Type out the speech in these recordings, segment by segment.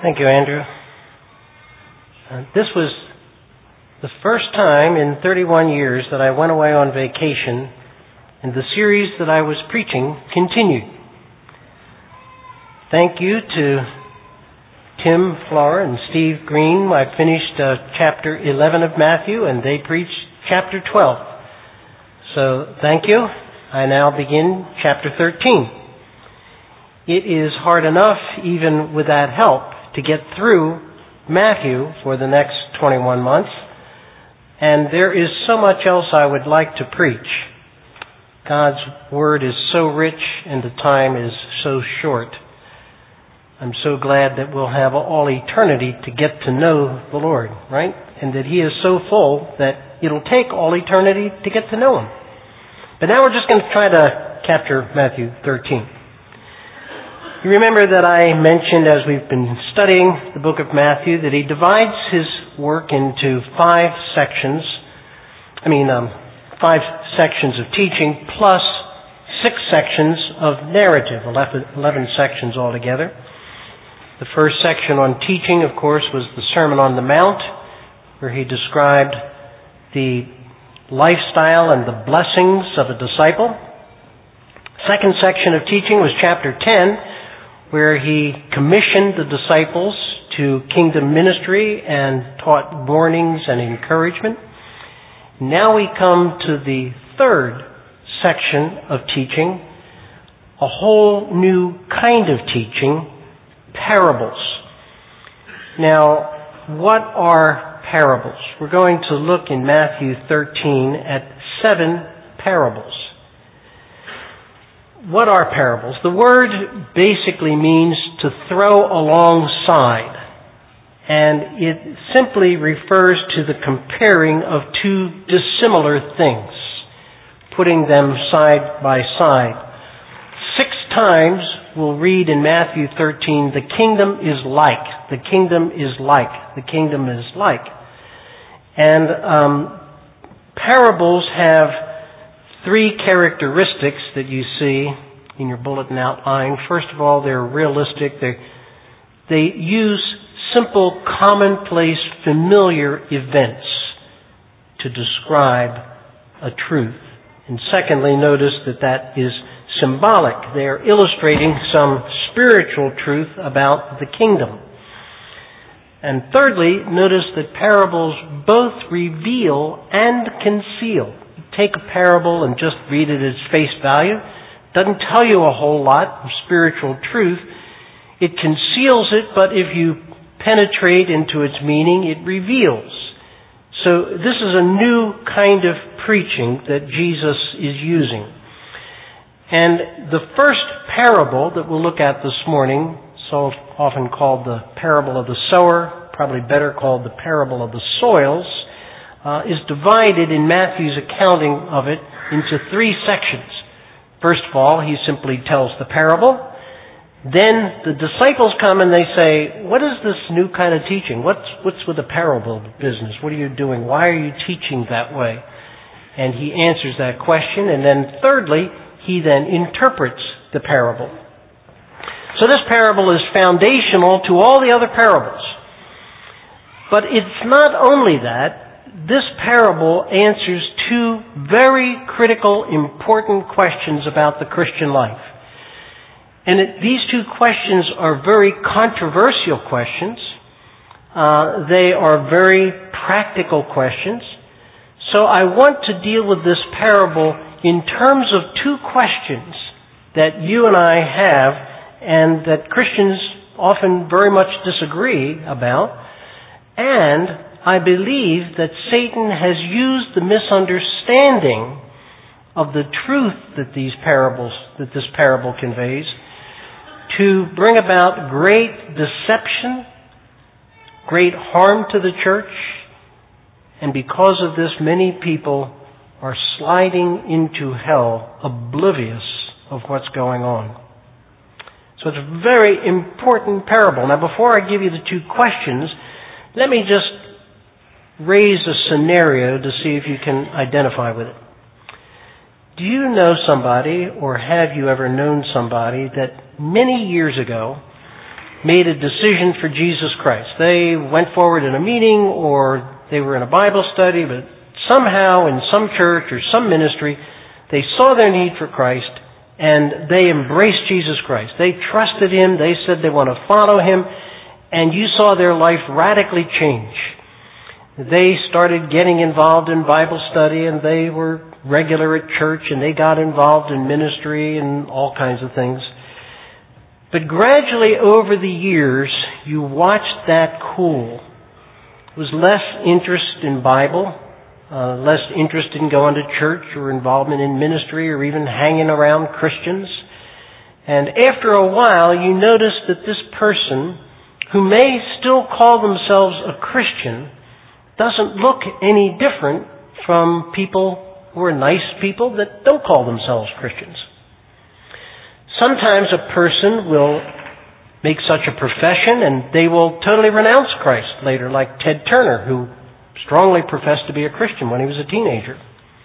Thank you, Andrew. This was the first time in 31 years that I went away on vacation and the series that I was preaching continued. Thank you to Tim Flower and Steve Green. I finished chapter 11 of Matthew and they preached chapter 12. So thank you. I now begin chapter 13. It is hard enough, even with that help, to get through Matthew for the next 21 months. And there is so much else I would like to preach. God's Word is so rich and the time is so short. I'm so glad that we'll have all eternity to get to know the Lord, right? And that He is so full that it'll take all eternity to get to know Him. But now we're just going to try to capture Matthew 13. You remember that I mentioned as we've been studying the book of Matthew that he divides his work into five sections of teaching plus 6 sections of narrative, 11 sections altogether. The first section on teaching, of course, was the Sermon on the Mount, where he described the lifestyle and the blessings of a disciple. Second section of teaching was chapter 10, where he commissioned the disciples to kingdom ministry and taught warnings and encouragement. Now we come to the third section of teaching, a whole new kind of teaching, parables. Now, what are parables? We're going to look in Matthew 13 at 7 parables. What are parables? The word basically means to throw alongside, and it simply refers to the comparing of two dissimilar things, putting them side by side. 6 times we'll read in Matthew 13, the kingdom is like, the kingdom is like, the kingdom is like. And parables have 3 characteristics that you see in your bulletin outline. First of all, they're realistic. They use simple, commonplace, familiar events to describe a truth. And secondly, notice that is symbolic. They are illustrating some spiritual truth about the kingdom. And thirdly, notice that parables both reveal and conceal. Take a parable and just read it at face value. Doesn't tell you a whole lot of spiritual truth. It conceals it, but if you penetrate into its meaning, it reveals. So this is a new kind of preaching that Jesus is using. And the first parable that we'll look at this morning, so often called the parable of the sower, probably better called the parable of the soils, is divided in Matthew's accounting of it into 3 sections. First of all, he simply tells the parable. Then the disciples come and they say, what is this new kind of teaching? What's with the parable business? What are you doing? Why are you teaching that way? And he answers that question. And then thirdly, he then interprets the parable. So this parable is foundational to all the other parables. But it's not only that. This parable answers 2 very critical, important questions about the Christian life. And these 2 questions are very controversial questions. They are very practical questions. So I want to deal with this parable in terms of 2 questions that you and I have and that Christians often very much disagree about. And I believe that Satan has used the misunderstanding of the truth that this parable conveys to bring about great deception, great harm to the church, and because of this, many people are sliding into hell oblivious of what's going on. So it's a very important parable. Now, before I give you the 2 questions, let me just raise a scenario to see if you can identify with it. Do you know somebody, or have you ever known somebody, that many years ago made a decision for Jesus Christ. They went forward in a meeting or they were in a Bible study, but somehow in some church or some ministry, they saw their need for Christ and they embraced Jesus Christ. They trusted Him. They said they want to follow Him. And you saw their life radically change. They started getting involved in Bible study and they were regular at church and they got involved in ministry and all kinds of things. But gradually over the years, you watched that cool. It was less interest in Bible, less interest in going to church or involvement in ministry or even hanging around Christians. And after a while, you noticed that this person, who may still call themselves a Christian, doesn't look any different from people who are nice people that don't call themselves Christians. Sometimes a person will make such a profession and they will totally renounce Christ later, like Ted Turner, who strongly professed to be a Christian when he was a teenager.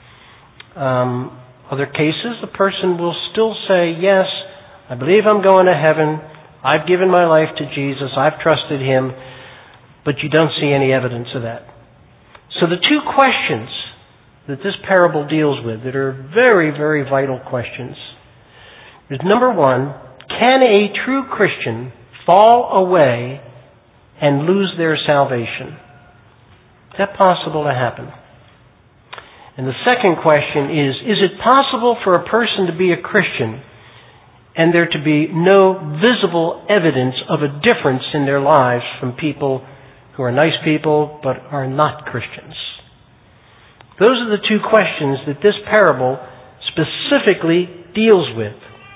Other cases, the person will still say, yes, I believe I'm going to heaven. I've given my life to Jesus. I've trusted Him. But you don't see any evidence of that. So the two questions that this parable deals with that are very, very vital questions is, number one, can a true Christian fall away and lose their salvation? Is that possible to happen? And the second question is it possible for a person to be a Christian and there to be no visible evidence of a difference in their lives from people who are nice people but are not Christians? Those are the two questions that this parable specifically deals with.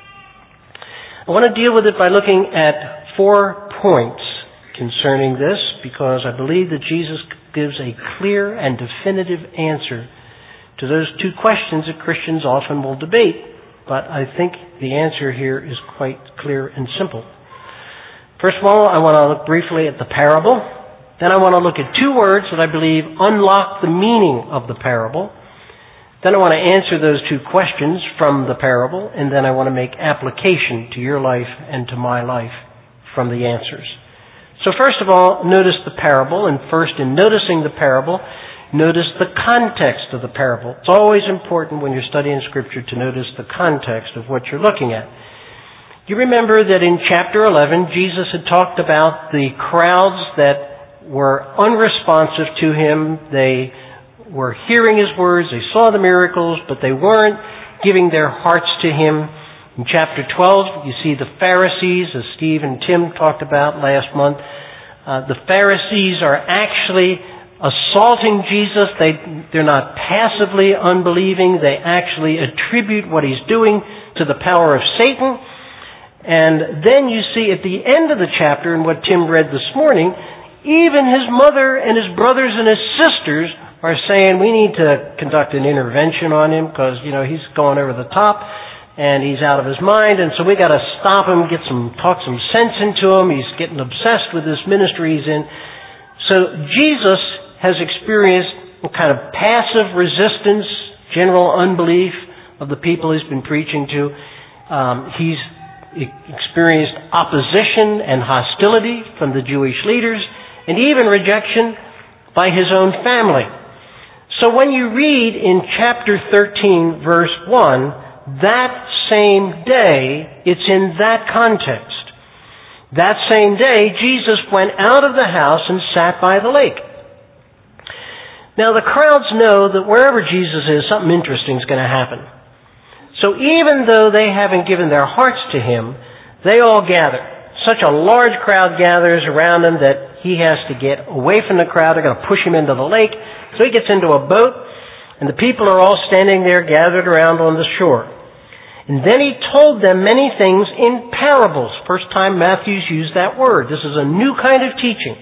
I want to deal with it by looking at 4 points concerning this, because I believe that Jesus gives a clear and definitive answer to those two questions that Christians often will debate. But I think the answer here is quite clear and simple. First of all, I want to look briefly at the parable. Then I want to look at 2 words that I believe unlock the meaning of the parable. Then I want to answer those 2 questions from the parable, and then I want to make application to your life and to my life from the answers. So first of all, notice the parable, and first in noticing the parable, notice the context of the parable. It's always important when you're studying Scripture to notice the context of what you're looking at. You remember that in chapter 11, Jesus had talked about the crowds that were unresponsive to Him. They were hearing His words, they saw the miracles, but they weren't giving their hearts to Him. In chapter 12, you see the Pharisees, as Steve and Tim talked about last month. The Pharisees are actually assaulting Jesus. They're not passively unbelieving. They actually attribute what He's doing to the power of Satan. And then you see at the end of the chapter, and what Tim read this morning, even His mother and His brothers and His sisters are saying we need to conduct an intervention on him because, he's going over the top and he's out of his mind, and so we got to stop him, talk some sense into him. He's getting obsessed with this ministry he's in. So Jesus has experienced a kind of passive resistance, general unbelief of the people He's been preaching to. He's experienced opposition and hostility from the Jewish leaders, and even rejection by His own family. So when you read in chapter 13, verse 1, that same day, it's in that context. That same day, Jesus went out of the house and sat by the lake. Now the crowds know that wherever Jesus is, something interesting is going to happen. So even though they haven't given their hearts to Him, they all gather. Such a large crowd gathers around Him that He has to get away from the crowd. They're going to push Him into the lake. So He gets into a boat, and the people are all standing there gathered around on the shore. And then He told them many things in parables. First time Matthew's used that word. This is a new kind of teaching.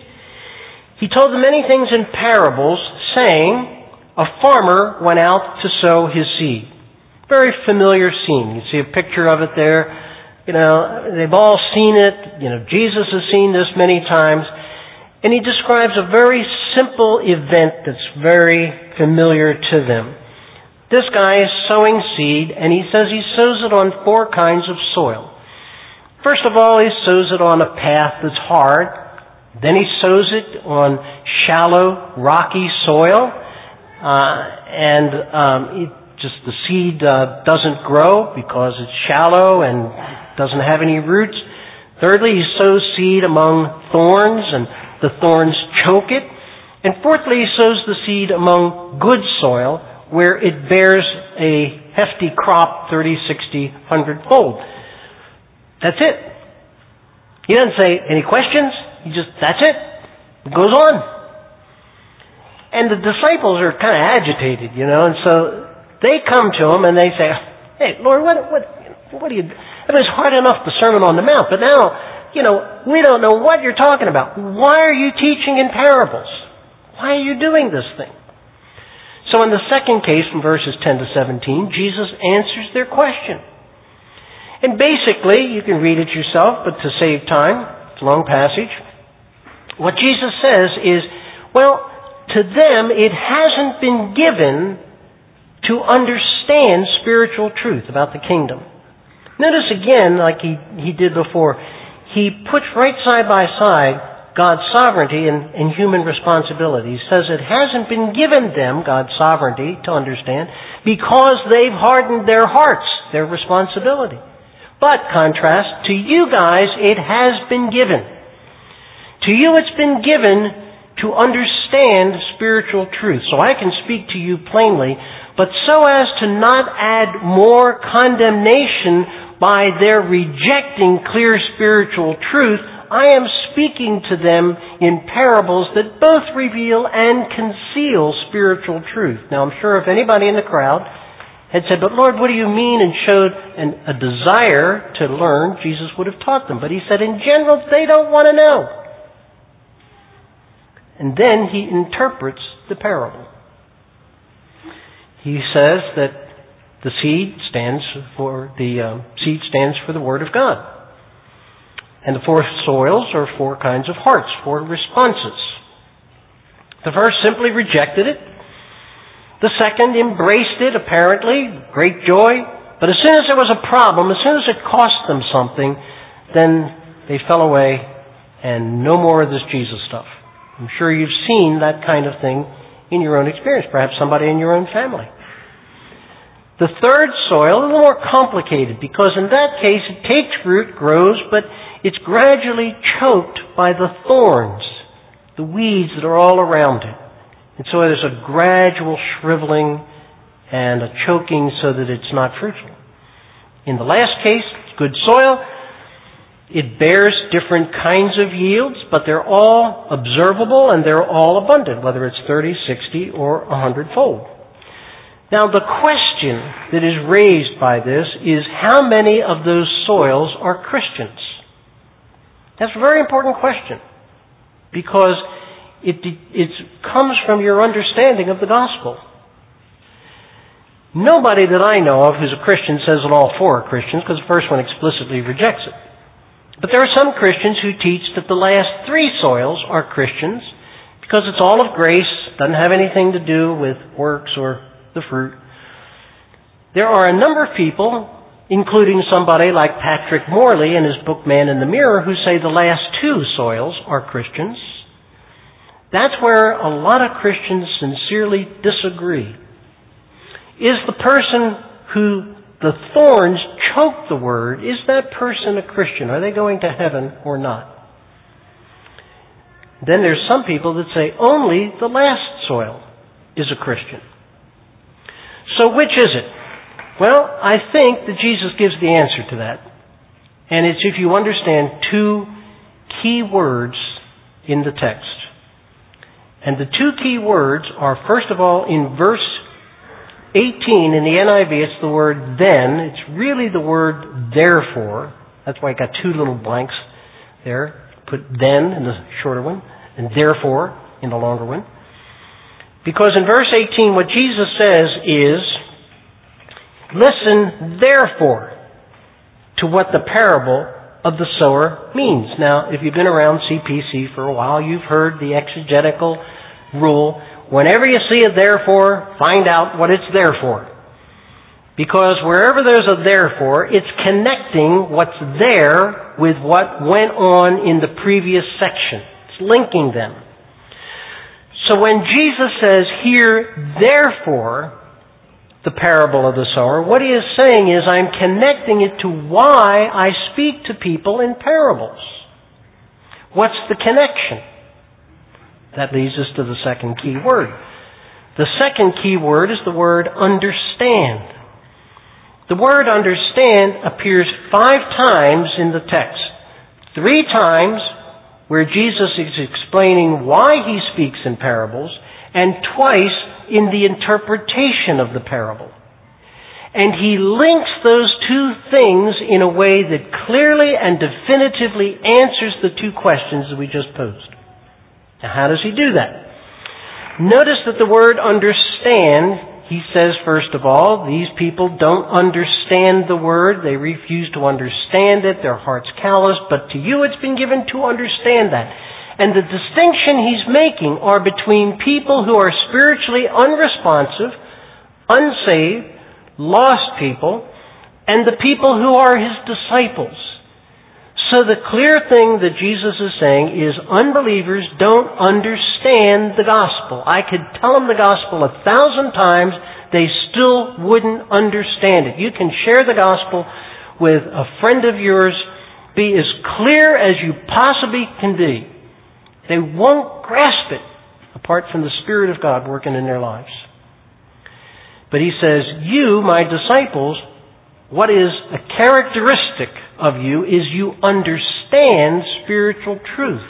He told them many things in parables, saying, a farmer went out to sow his seed. Very familiar scene. You see a picture of it there. They've all seen it. Jesus has seen this many times. And He describes a very simple event that's very familiar to them. This guy is sowing seed, and he says he sows it on 4 kinds of soil. First of all, he sows it on a path that's hard. Then he sows it on shallow, rocky soil. The seed doesn't grow because it's shallow and doesn't have any roots. Thirdly, he sows seed among thorns, and the thorns choke it. And fourthly, he sows the seed among good soil, where it bears a hefty crop 30, 60, 100-fold. That's it. He doesn't say, any questions? That's it. It goes on. And the disciples are kind of agitated, and so they come to him and they say, hey, Lord, what do you... It was hard enough, the Sermon on the Mount, but now, we don't know what you're talking about. Why are you teaching in parables? Why are you doing this thing? So in the second case, from verses 10 to 17, Jesus answers their question. And basically, you can read it yourself, but to save time, it's a long passage. What Jesus says is, well, to them it hasn't been given to understand spiritual truth about the kingdom. Notice again, like he did before, he puts right side by side God's sovereignty and human responsibility. He says it hasn't been given them, God's sovereignty, to understand, because they've hardened their hearts, their responsibility. But, contrast, to you guys, it has been given. To you it's been given to understand spiritual truth. So I can speak to you plainly, but so as to not add more condemnation by their rejecting clear spiritual truth, I am speaking to them in parables that both reveal and conceal spiritual truth. Now, I'm sure if anybody in the crowd had said, but Lord, what do you mean? And showed a desire to learn, Jesus would have taught them. But he said, in general, they don't want to know. And then he interprets the parable. He says that the seed stands for the Word of God. And the four soils are four kinds of hearts, four responses. The first simply rejected it. The second embraced it, apparently, great joy. But as soon as there was a problem, as soon as it cost them something, then they fell away and no more of this Jesus stuff. I'm sure you've seen that kind of thing in your own experience, perhaps somebody in your own family. The third soil is a little more complicated because in that case it takes root, grows, but it's gradually choked by the thorns, the weeds that are all around it. And so there's a gradual shriveling and a choking so that it's not fruitful. In the last case, it's good soil. It bears different kinds of yields, but they're all observable and they're all abundant, whether it's 30, 60, or 100-fold. Now, the question that is raised by this is how many of those soils are Christians? That's a very important question because it comes from your understanding of the gospel. Nobody that I know of who's a Christian says that all four are Christians because the first one explicitly rejects it. But there are some Christians who teach that the last three soils are Christians because it's all of grace, doesn't have anything to do with works or the fruit. There are a number of people, including somebody like Patrick Morley in his book Man in the Mirror, who say the last two soils are Christians. That's where a lot of Christians sincerely disagree. Is the person who the thorns choke the word, is that person a Christian? Are they going to heaven or not? Then there's some people that say only the last soil is a Christian. So which is it? Well, I think that Jesus gives the answer to that. And it's if you understand two key words in the text. And the two key words are, first of all, in verse 18 in the NIV, it's the word then. It's really the word therefore. That's why I got two little blanks there. Put then in the shorter one, and therefore in the longer one. Because in verse 18, what Jesus says is, listen, therefore, to what the parable of the sower means. Now, if you've been around CPC for a while, you've heard the exegetical rule. Whenever you see a therefore, find out what it's there for. Because wherever there's a therefore, it's connecting what's there with what went on in the previous section. It's linking them. So when Jesus says, "Hear therefore the parable of the sower," what he is saying is, I'm connecting it to why I speak to people in parables. What's the connection? That leads us to the second key word. The second key word is the word understand. The word understand appears 5 times in the text. 3 times where Jesus is explaining why he speaks in parables, and twice in the interpretation of the parable. And he links those 2 things in a way that clearly and definitively answers the 2 questions that we just posed. Now, how does he do that? Notice that the word understand, he says, first of all, these people don't understand the word. They refuse to understand it. Their heart's calloused. But to you it's been given to understand that. And the distinction he's making are between people who are spiritually unresponsive, unsaved, lost people, and the people who are his disciples. So the clear thing that Jesus is saying is unbelievers don't understand the gospel. I could tell them the gospel 1,000 times, they still wouldn't understand it. You can share the gospel with a friend of yours, be as clear as you possibly can be. They won't grasp it apart from the Spirit of God working in their lives. But he says, you, my disciples, what is a characteristic of you is you understand spiritual truth.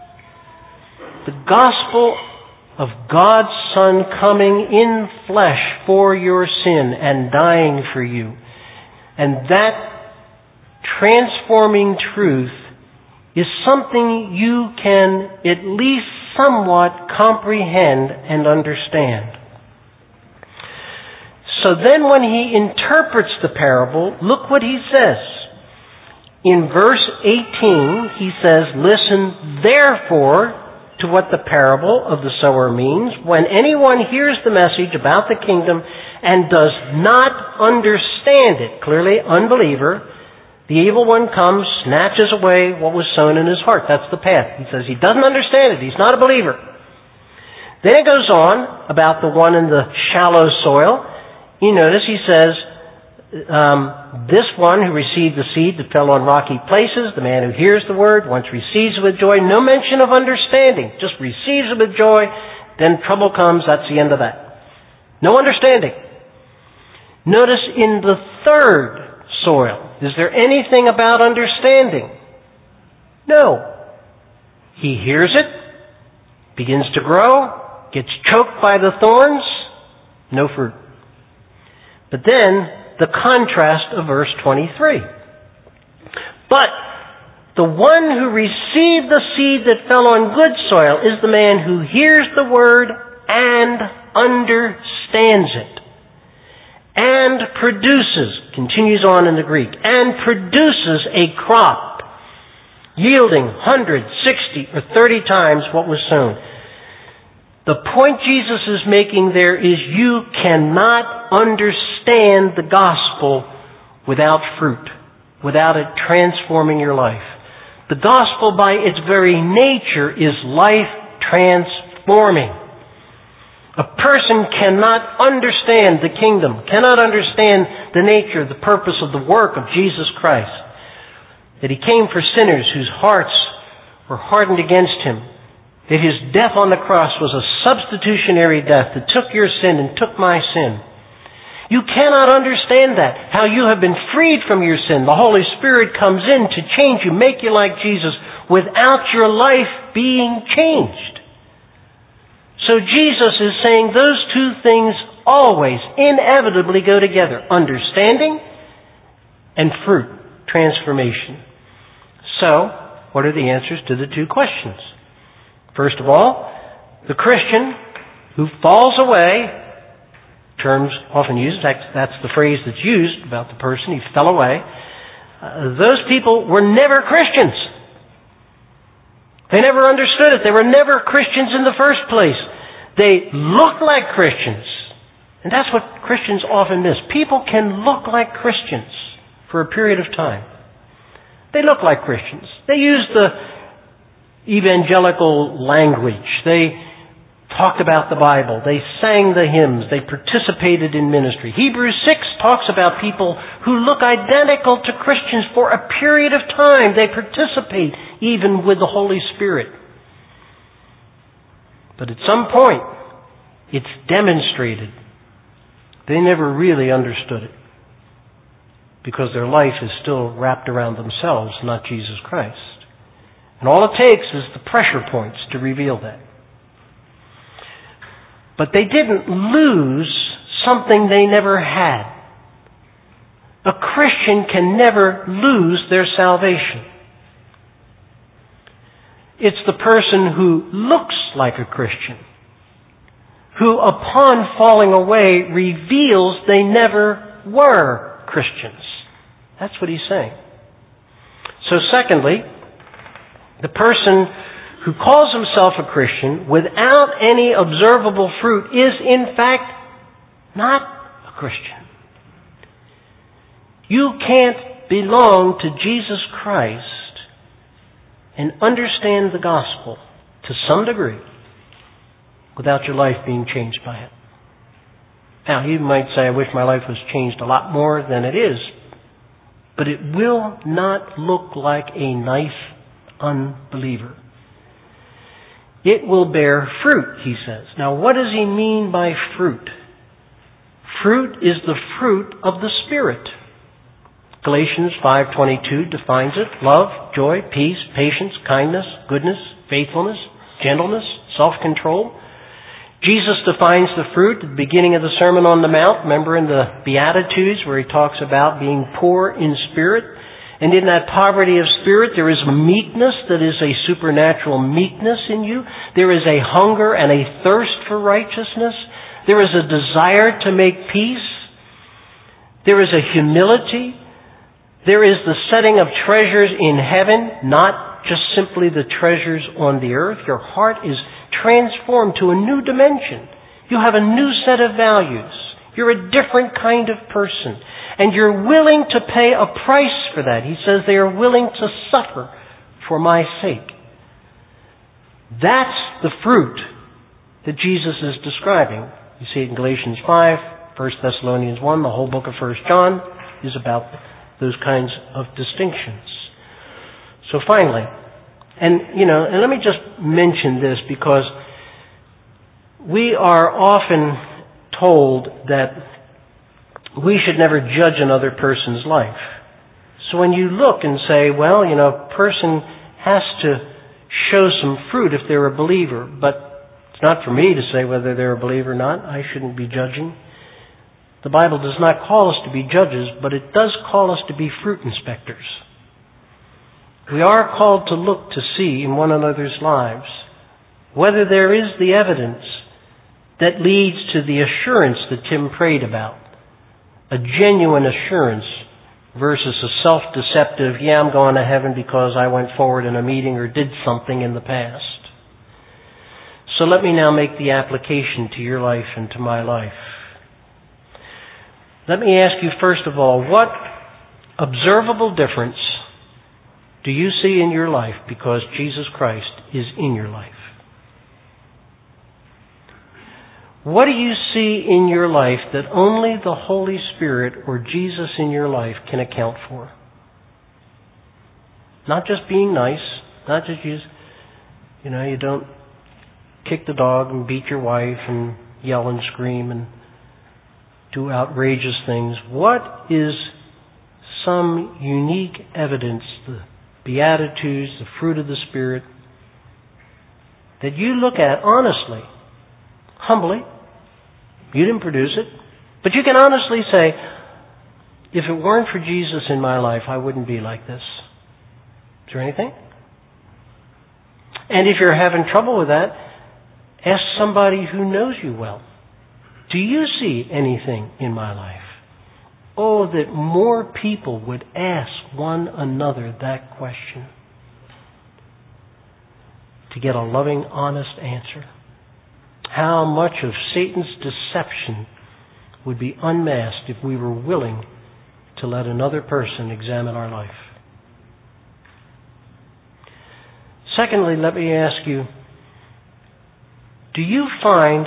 The gospel of God's Son coming in flesh for your sin and dying for you. And that transforming truth is something you can at least somewhat comprehend and understand. So then when he interprets the parable, look what he says. In verse 18, he says, "Listen therefore to what the parable of the sower means. When anyone hears the message about the kingdom and does not understand it," clearly unbeliever, "the evil one comes, snatches away what was sown in his heart." That's the path. He says he doesn't understand it. He's not a believer. Then it goes on about the one in the shallow soil. You notice he says, this one who received the seed that fell on rocky places, the man who hears the word, once receives it with joy, no mention of understanding, just receives it with joy, then trouble comes, that's the end of that. No understanding. Notice in the third soil, is there anything about understanding? No. He hears it, begins to grow, gets choked by the thorns, no fruit. But then, the contrast of verse 23. But the one who received the seed that fell on good soil is the man who hears the word and understands it. And produces, continues on in the Greek, and produces a crop, yielding 100, 60, or 30 times what was sown. The point Jesus is making there is you cannot understand the gospel without fruit, without it transforming your life. The gospel by its very nature is life transforming. A person cannot understand the kingdom, cannot understand the nature, the purpose of the work of Jesus Christ. That he came for sinners whose hearts were hardened against him. That his death on the cross was a substitutionary death that took your sin and took my sin. You cannot understand that, how you have been freed from your sin. The Holy Spirit comes in to change you, make you like Jesus, without your life being changed. So Jesus is saying those 2 things always, inevitably go together. Understanding and fruit, transformation. So, what are the answers to the 2 questions? First of all, the Christian who falls away, terms often used, that's the phrase that's used about the person, he fell away. Those people were never Christians. They never understood it. They were never Christians in the first place. They looked like Christians. And that's what Christians often miss. People can look like Christians for a period of time. They look like Christians. They use the evangelical language. They talked about the Bible. They sang the hymns. They participated in ministry. Hebrews 6 talks about people who look identical to Christians for a period of time. They participate even with the Holy Spirit. But at some point, it's demonstrated they never really understood it, because their life is still wrapped around themselves, not Jesus Christ. And all it takes is the pressure points to reveal that. But they didn't lose something they never had. A Christian can never lose their salvation. It's the person who looks like a Christian, who upon falling away reveals they never were Christians. That's what he's saying. So secondly, the person who calls himself a Christian without any observable fruit is in fact not a Christian. You can't belong to Jesus Christ and understand the gospel to some degree without your life being changed by it. Now, you might say, I wish my life was changed a lot more than it is. But it will not look like a nice unbeliever. It will bear fruit, he says. Now, what does he mean by fruit? Fruit is the fruit of the Spirit. Galatians 5:22 defines it. Love, joy, peace, patience, kindness, goodness, faithfulness, gentleness, self-control. Jesus defines the fruit at the beginning of the Sermon on the Mount. Remember in the Beatitudes where he talks about being poor in spirit. And in that poverty of spirit, there is meekness that is a supernatural meekness in you. There is a hunger and a thirst for righteousness. There is a desire to make peace. There is a humility. There is the setting of treasures in heaven, not just simply the treasures on the earth. Your heart is transformed to a new dimension. You have a new set of values. You're a different kind of person. And you're willing to pay a price for that. He says they are willing to suffer for my sake. That's the fruit that Jesus is describing. You see it in Galatians 5, 1 Thessalonians 1, the whole book of 1 John is about those kinds of distinctions. So finally, and let me just mention this because we are often told that we should never judge another person's life. So when you look and say, well, a person has to show some fruit if they're a believer, but it's not for me to say whether they're a believer or not. I shouldn't be judging. The Bible does not call us to be judges, but it does call us to be fruit inspectors. We are called to look to see in one another's lives whether there is the evidence that leads to the assurance that Tim prayed about. A genuine assurance versus a self-deceptive, I'm going to heaven because I went forward in a meeting or did something in the past. So let me now make the application to your life and to my life. Let me ask you first of all, what observable difference do you see in your life because Jesus Christ is in your life? What do you see in your life that only the Holy Spirit or Jesus in your life can account for? Not just being nice, not just you don't kick the dog and beat your wife and yell and scream and do outrageous things. What is some unique evidence, the Beatitudes, the fruit of the Spirit, that you look at honestly, humbly? You didn't produce it, but you can honestly say, if it weren't for Jesus in my life, I wouldn't be like this. Is there anything? And if you're having trouble with that, ask somebody who knows you well. Do you see anything in my life? Oh, that more people would ask one another that question to get a loving, honest answer. How much of Satan's deception would be unmasked if we were willing to let another person examine our life. Secondly, let me ask you, do you find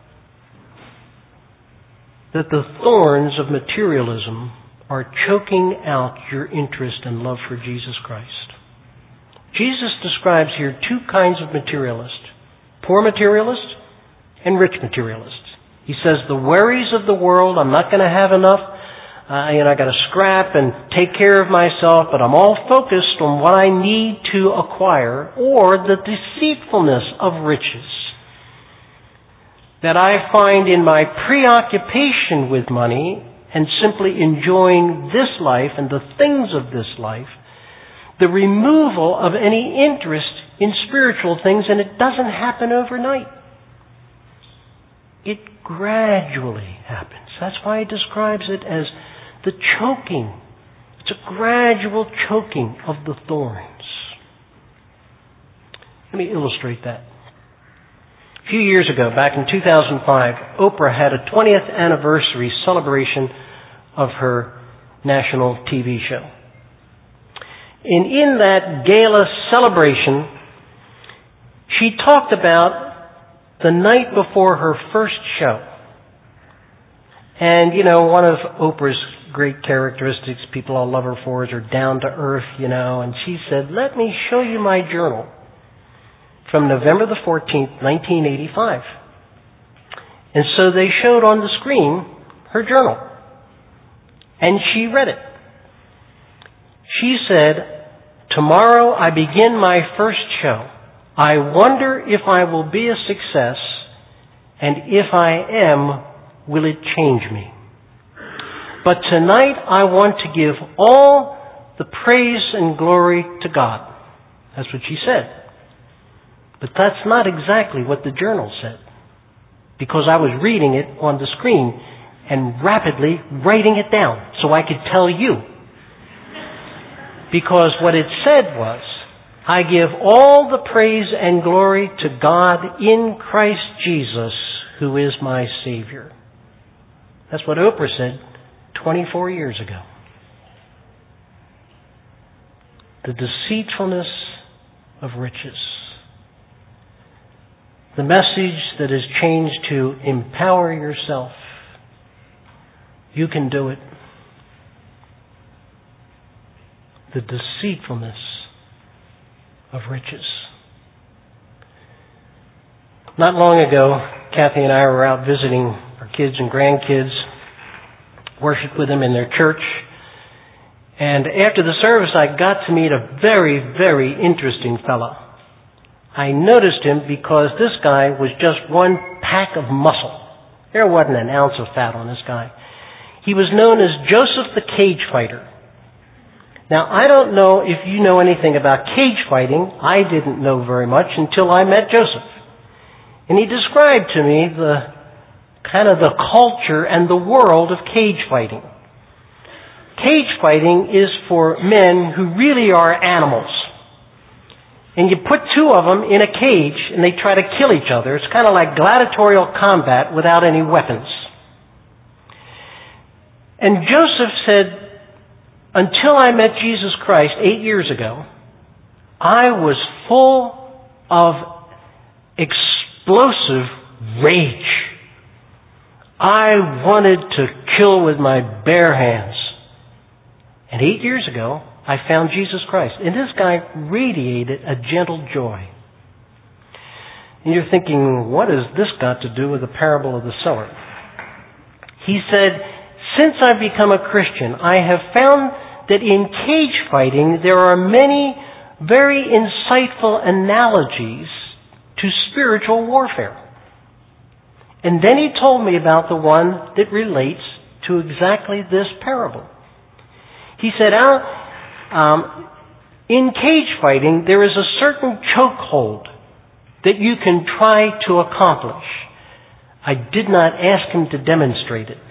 that the thorns of materialism are choking out your interest and love for Jesus Christ? Jesus describes here two kinds of materialists: poor materialists and rich materialists. He says the worries of the world, I'm not going to have enough, I got to scrap and take care of myself, but I'm all focused on what I need to acquire, or the deceitfulness of riches that I find in my preoccupation with money and simply enjoying this life and the things of this life, the removal of any interest in spiritual things, and it doesn't happen overnight. It gradually happens. That's why he describes it as the choking. It's a gradual choking of the thorns. Let me illustrate that. A few years ago, back in 2005, Oprah had a 20th anniversary celebration of her national TV show. And in that gala celebration, she talked about the night before her first show. And, one of Oprah's great characteristics, people all love her for, is her down to earth, and she said, "Let me show you my journal from November the 14th, 1985. And so they showed on the screen her journal. And she read it. She said, "Tomorrow I begin my first show. I wonder if I will be a success, and if I am, will it change me? But tonight I want to give all the praise and glory to God." That's what she said. But that's not exactly what the journal said, because I was reading it on the screen and rapidly writing it down so I could tell you. Because what it said was, "I give all the praise and glory to God in Christ Jesus, who is my Savior." That's what Oprah said 24 years ago. The deceitfulness of riches. The message that has changed to empower yourself. You can do it. The deceitfulness of riches. Not long ago, Kathy and I were out visiting our kids and grandkids, worshiped with them in their church, and after the service I got to meet a very, very interesting fellow. I noticed him because this guy was just one pack of muscle. There wasn't an ounce of fat on this guy. He was known as Joseph the Cage Fighter. Now, I don't know if you know anything about cage fighting. I didn't know very much until I met Joseph. And he described to me the culture and the world of cage fighting. Cage fighting is for men who really are animals. And you put two of them in a cage and they try to kill each other. It's kind of like gladiatorial combat without any weapons. And Joseph said, until I met Jesus Christ 8 years ago, I was full of explosive rage. I wanted to kill with my bare hands. And 8 years ago, I found Jesus Christ. And this guy radiated a gentle joy. And you're thinking, what has this got to do with the parable of the sower? He said, since I've become a Christian, I have found that in cage fighting there are many very insightful analogies to spiritual warfare. And then he told me about the one that relates to exactly this parable. He said, in cage fighting, there is a certain chokehold that you can try to accomplish. I did not ask him to demonstrate it.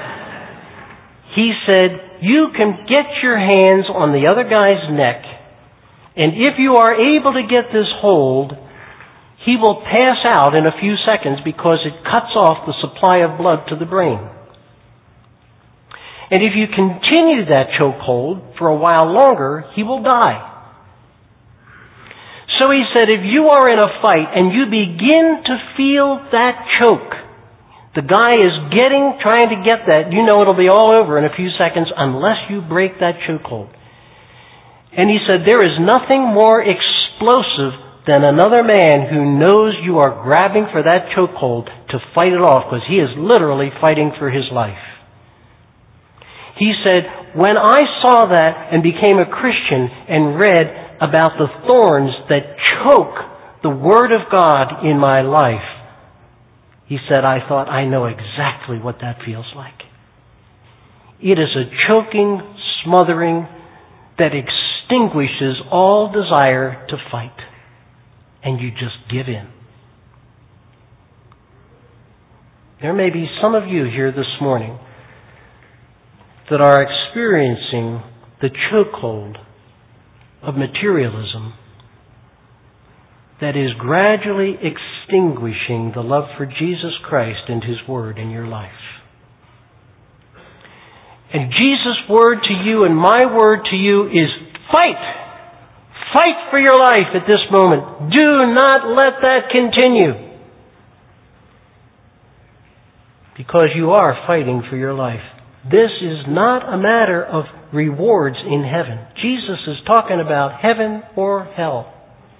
He said, you can get your hands on the other guy's neck, and if you are able to get this hold, he will pass out in a few seconds because it cuts off the supply of blood to the brain. And if you continue that chokehold for a while longer, he will die. So he said, if you are in a fight and you begin to feel that choke, the guy is trying to get that, you know it'll be all over in a few seconds unless you break that chokehold. And he said, there is nothing more explosive than another man who knows you are grabbing for that chokehold to fight it off, because he is literally fighting for his life. He said, when I saw that and became a Christian and read about the thorns that choke the Word of God in my life, he said, I thought, I know exactly what that feels like. It is a choking, smothering that extinguishes all desire to fight. And you just give in. There may be some of you here this morning that are experiencing the chokehold of materialism that is gradually extinguishing the love for Jesus Christ and His Word in your life. And Jesus' word to you and my word to you is fight! Fight for your life at this moment. Do not let that continue. Because you are fighting for your life. This is not a matter of rewards in heaven. Jesus is talking about heaven or hell.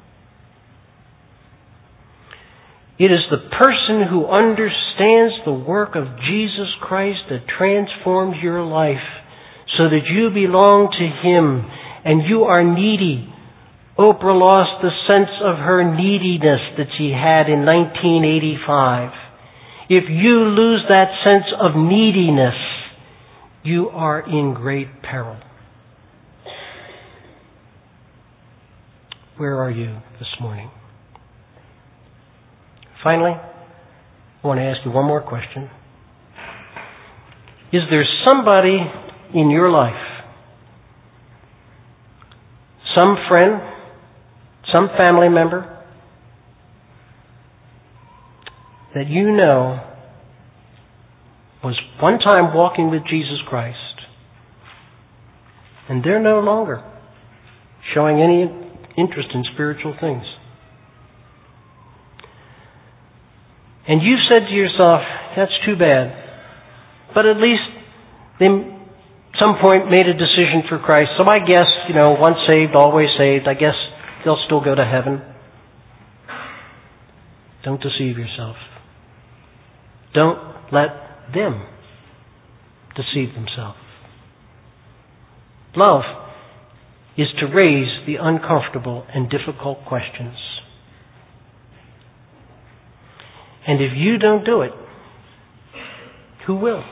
It is the person who understands the work of Jesus Christ that transforms your life so that you belong to Him and you are needy. Oprah lost the sense of her neediness that she had in 1985. If you lose that sense of neediness, you are in great peril. Where are you this morning? Finally, I want to ask you one more question. Is there somebody in your life, some friend, some family member, that you know was one time walking with Jesus Christ, and they're no longer showing any interest in spiritual things? And you've said to yourself, that's too bad. But at least they at some point made a decision for Christ. So I guess, once saved, always saved. I guess they'll still go to heaven. Don't deceive yourself. Don't let them deceive themselves. Love is to raise the uncomfortable and difficult questions. And if you don't do it, who will?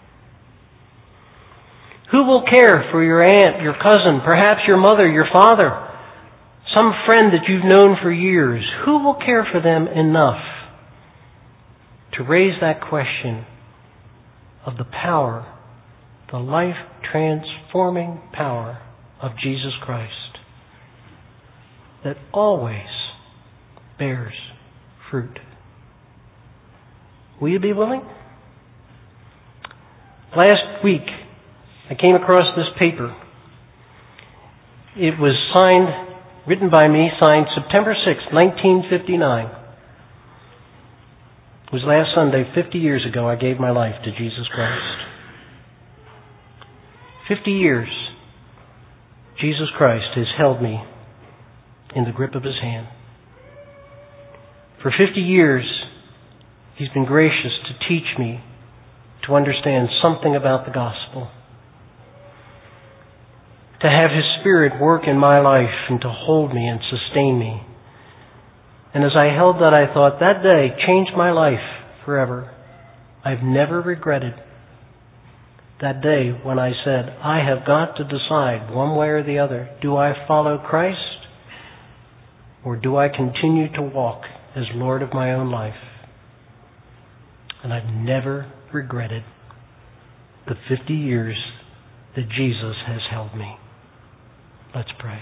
Who will care for your aunt, your cousin, perhaps your mother, your father, some friend that you've known for years? Who will care for them enough to raise that question of the power, the life-transforming power of Jesus Christ that always bears fruit? Will you be willing? Last week, I came across this paper. It was written by me, signed September 6, 1959. It was last Sunday, 50 years ago, I gave my life to Jesus Christ. 50 years, Jesus Christ has held me in the grip of His hand. For 50 years, He's been gracious to teach me to understand something about the gospel. To have His Spirit work in my life and to hold me and sustain me. And as I held that, I thought, that day changed my life forever. I've never regretted that day when I said, I have got to decide one way or the other. Do I follow Christ or do I continue to walk as Lord of my own life? And I've never regretted the 50 years that Jesus has held me. Let's pray.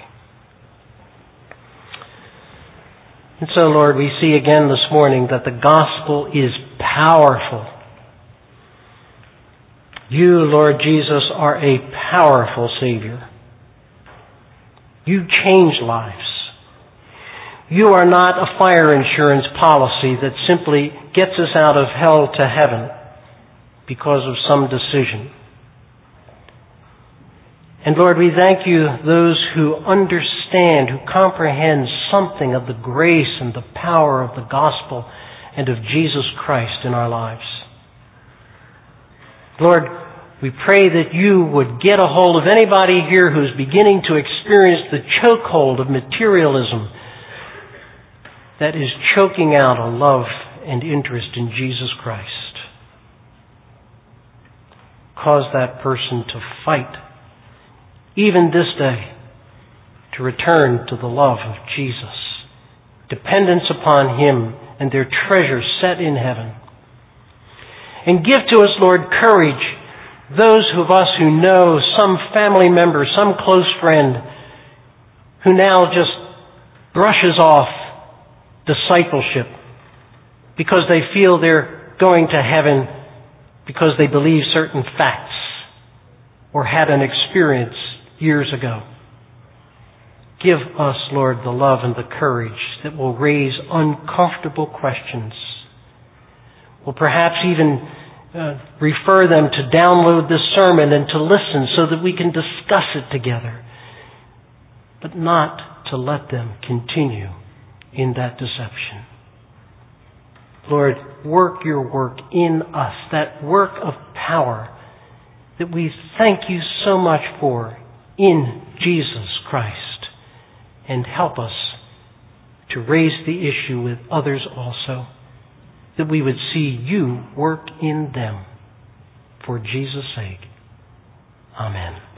And so, Lord, we see again this morning that the gospel is powerful. You, Lord Jesus, are a powerful Savior. You change lives. You are not a fire insurance policy that simply gets us out of hell to heaven because of some decision. And Lord, we thank you, those who understand, who comprehend something of the grace and the power of the gospel and of Jesus Christ in our lives. Lord, we pray that you would get a hold of anybody here who's beginning to experience the chokehold of materialism that is choking out a love and interest in Jesus Christ. Cause that person to fight, even this day, to return to the love of Jesus, dependence upon Him and their treasure set in heaven. And give to us, Lord, courage, those of us who know some family member, some close friend, who now just brushes off discipleship because they feel they're going to heaven because they believe certain facts or had an experience years ago. Give us, Lord, the love and the courage that will raise uncomfortable questions. Will perhaps even refer them to download this sermon and to listen so that we can discuss it together, but not to let them continue in that deception. Lord, work your work in us, that work of power that we thank you so much for in Jesus Christ, and help us to raise the issue with others also, that we would see you work in them for Jesus' sake. Amen.